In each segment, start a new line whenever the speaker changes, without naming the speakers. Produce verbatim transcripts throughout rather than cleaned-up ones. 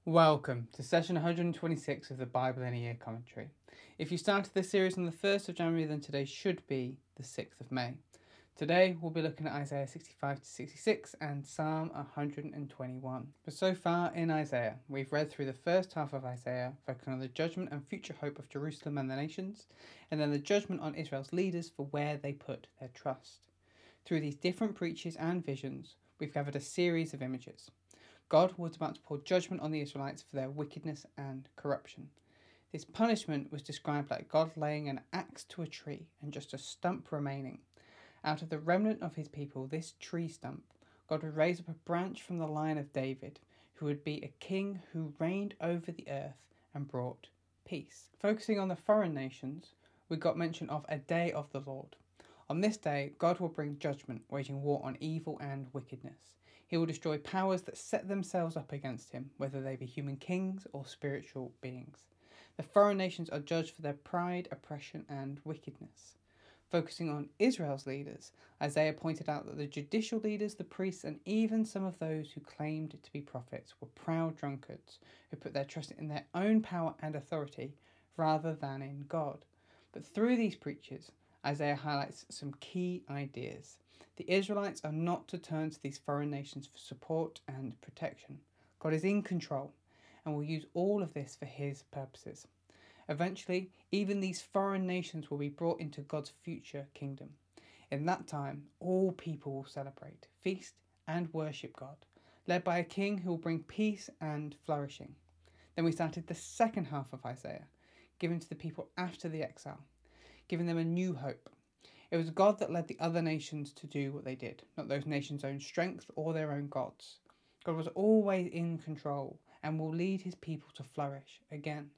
Welcome to session one hundred twenty-six of the Bible in a Year commentary. If you started this series on the first of January, then today should be the sixth of May. Today we'll be looking at Isaiah sixty-five to sixty-six and Psalm one hundred twenty-one. But so far in Isaiah, we've read through the first half of Isaiah, focusing on the judgment and future hope of Jerusalem and the nations, and then the judgment on Israel's leaders for where they put their trust. Through these different preaches and visions, we've gathered a series of images. God was about to pour judgment on the Israelites for their wickedness and corruption. This punishment was described like God laying an axe to a tree and just a stump remaining. Out of the remnant of his people, this tree stump, God would raise up a branch from the line of David, who would be a king who reigned over the earth and brought peace. Focusing on the foreign nations, we got mention of a day of the Lord. On this day, God will bring judgment, waging war on evil and wickedness. He will destroy powers that set themselves up against him, whether they be human kings or spiritual beings. The foreign nations are judged for their pride, oppression, and wickedness. Focusing on Israel's leaders, Isaiah pointed out that the judicial leaders, the priests, and even some of those who claimed to be prophets were proud drunkards who put their trust in their own power and authority rather than in God. But through these preachers, Isaiah highlights some key ideas. The Israelites are not to turn to these foreign nations for support and protection. God is in control and will use all of this for his purposes. Eventually, even these foreign nations will be brought into God's future kingdom. In that time, all people will celebrate, feast, and worship God, led by a king who will bring peace and flourishing. Then we started the second half of Isaiah, given to the people after the exile, giving them a new hope. It was God that led the other nations to do what they did, not those nations' own strength or their own gods. God was always in control and will lead his people to flourish again.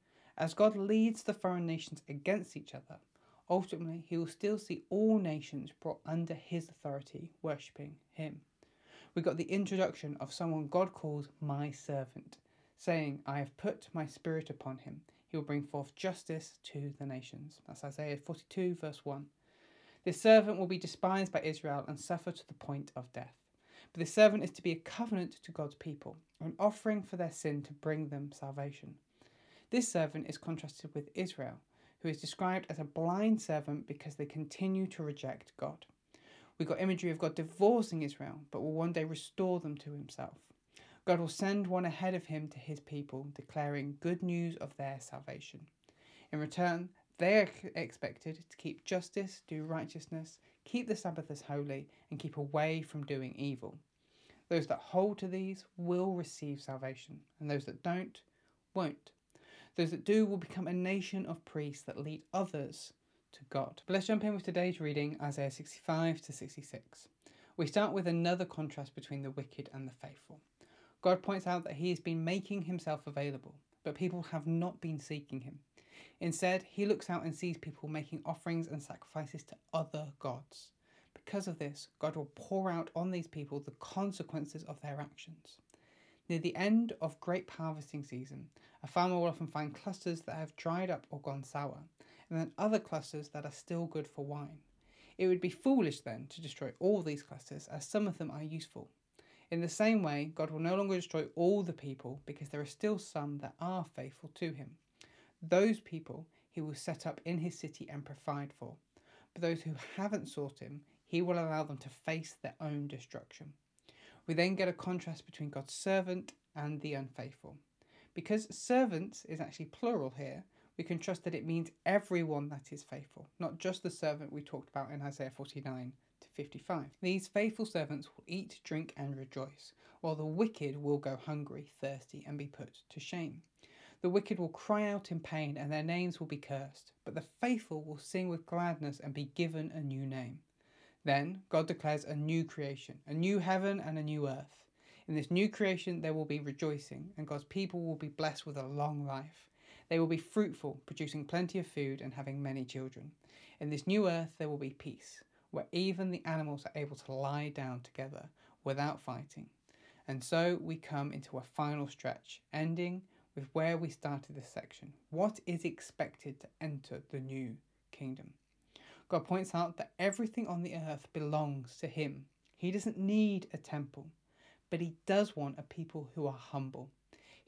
As God leads the foreign nations against each other, ultimately he will still see all nations brought under his authority, worshipping him. We got the introduction of someone God calls my servant, saying, I have put my spirit upon him. He will bring forth justice to the nations. That's Isaiah forty-two, verse one. This servant will be despised by Israel and suffer to the point of death. But this servant is to be a covenant to God's people, an offering for their sin to bring them salvation. This servant is contrasted with Israel, who is described as a blind servant because they continue to reject God. We got imagery of God divorcing Israel, but will one day restore them to himself. God will send one ahead of him to his people, declaring good news of their salvation. In return, they are expected to keep justice, do righteousness, keep the Sabbath as holy, and keep away from doing evil. Those that hold to these will receive salvation, and those that don't, won't. Those that do will become a nation of priests that lead others to God. But let's jump in with today's reading, Isaiah sixty-five to sixty-six. We start with another contrast between the wicked and the faithful. God points out that he has been making himself available, but people have not been seeking him. Instead, he looks out and sees people making offerings and sacrifices to other gods. Because of this, God will pour out on these people the consequences of their actions. Near the end of grape harvesting season, a farmer will often find clusters that have dried up or gone sour, and then other clusters that are still good for wine. It would be foolish then to destroy all these clusters, as some of them are useful. In the same way, God will no longer destroy all the people because there are still some that are faithful to him. Those people he will set up in his city and provide for. But those who haven't sought him, he will allow them to face their own destruction. We then get a contrast between God's servant and the unfaithful. Because servants is actually plural here, we can trust that it means everyone that is faithful, not just the servant we talked about in Isaiah forty-nine to fifty-five. These faithful servants will eat, drink, and rejoice, while the wicked will go hungry, thirsty, and be put to shame. The wicked will cry out in pain, and their names will be cursed, but the faithful will sing with gladness and be given a new name. Then God declares a new creation, a new heaven and a new earth. In this new creation there will be rejoicing, and God's people will be blessed with a long life. They will be fruitful, producing plenty of food and having many children. In this new earth there will be peace, where even the animals are able to lie down together without fighting. And so we come into a final stretch, ending with where we started this section. What is expected to enter the new kingdom? God points out that everything on the earth belongs to him. He doesn't need a temple, but he does want a people who are humble.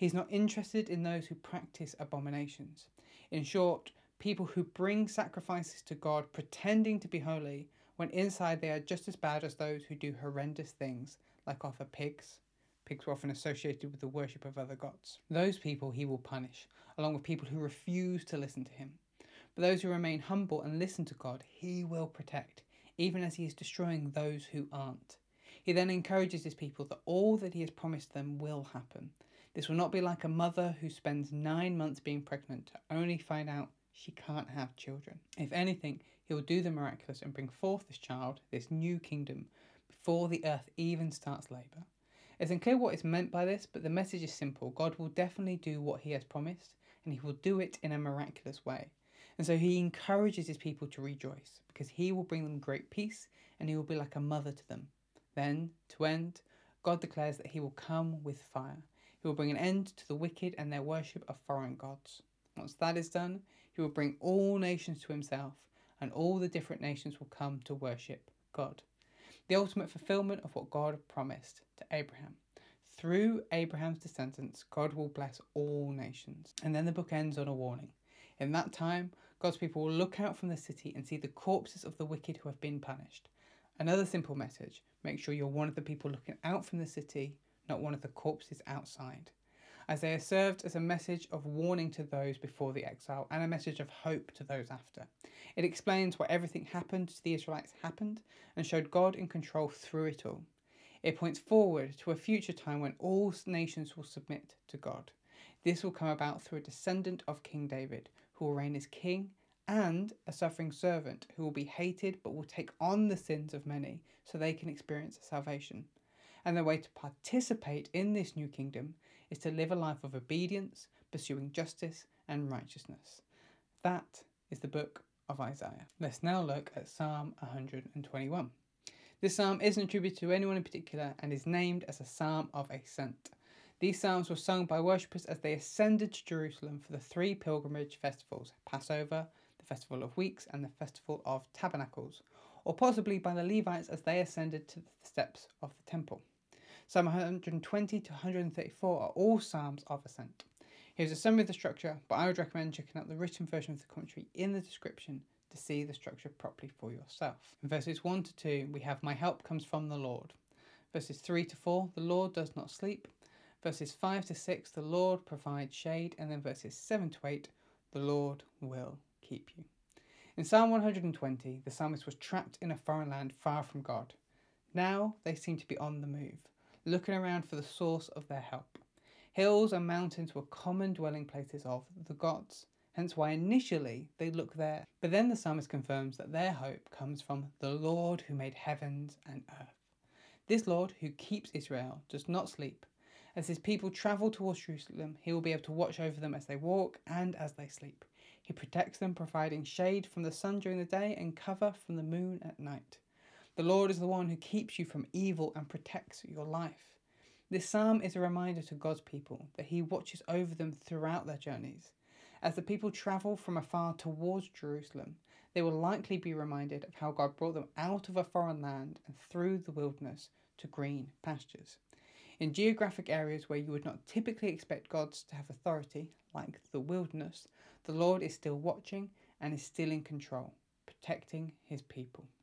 He's not interested in those who practice abominations. In short, people who bring sacrifices to God pretending to be holy, when inside they are just as bad as those who do horrendous things, like offer pigs. Pigs were often associated with the worship of other gods. Those people he will punish, along with people who refuse to listen to him. But those who remain humble and listen to God, he will protect, even as he is destroying those who aren't. He then encourages his people that all that he has promised them will happen. This will not be like a mother who spends nine months being pregnant to only find out she can't have children. If anything, he will do the miraculous and bring forth this child, this new kingdom, before the earth even starts labour. It's unclear what is meant by this, but the message is simple. God will definitely do what he has promised, and he will do it in a miraculous way. And so he encourages his people to rejoice, because he will bring them great peace, and he will be like a mother to them. Then, to end, God declares that he will come with fire. He will bring an end to the wicked and their worship of foreign gods. Once that is done, he will bring all nations to himself, and all the different nations will come to worship God. The ultimate fulfillment of what God promised to Abraham. Through Abraham's descendants, God will bless all nations. And then the book ends on a warning. In that time, God's people will look out from the city and see the corpses of the wicked who have been punished. Another simple message: make sure you're one of the people looking out from the city, not one of the corpses outside. Isaiah served as a message of warning to those before the exile and a message of hope to those after. It explains why everything happened to the Israelites happened and showed God in control through it all. It points forward to a future time when all nations will submit to God. This will come about through a descendant of King David, who will reign as king, and a suffering servant who will be hated but will take on the sins of many so they can experience salvation. And the way to participate in this new kingdom is to live a life of obedience, pursuing justice and righteousness. That is the book of Isaiah. Let's now look at Psalm one hundred twenty-one. This psalm isn't attributed to anyone in particular and is named as a psalm of ascent. These psalms were sung by worshippers as they ascended to Jerusalem for the three pilgrimage festivals: Passover, the Festival of Weeks, and the Festival of Tabernacles, or possibly by the Levites as they ascended to the steps of the temple. Psalm one hundred twenty to one hundred thirty-four are all psalms of ascent. Here's a summary of the structure, but I would recommend checking out the written version of the commentary in the description to see the structure properly for yourself. In verses one to two, we have "My help comes from the Lord." Verses three to four, "The Lord does not sleep." Verses five to six, "The Lord provides shade." And then verses seven to eight, "The Lord will keep you." In Psalm one hundred twenty, the psalmist was trapped in a foreign land far from God. Now they seem to be on the move, looking around for the source of their help. Hills and mountains were common dwelling places of the gods, hence why initially they look there. But then the psalmist confirms that their hope comes from the Lord who made heavens and earth. This Lord who keeps Israel does not sleep. As his people travel towards Jerusalem, he will be able to watch over them as they walk and as they sleep. He protects them, providing shade from the sun during the day and cover from the moon at night. The Lord is the one who keeps you from evil and protects your life. This psalm is a reminder to God's people that he watches over them throughout their journeys. As the people travel from afar towards Jerusalem, they will likely be reminded of how God brought them out of a foreign land and through the wilderness to green pastures. In geographic areas where you would not typically expect gods to have authority, like the wilderness, the Lord is still watching and is still in control, protecting his people.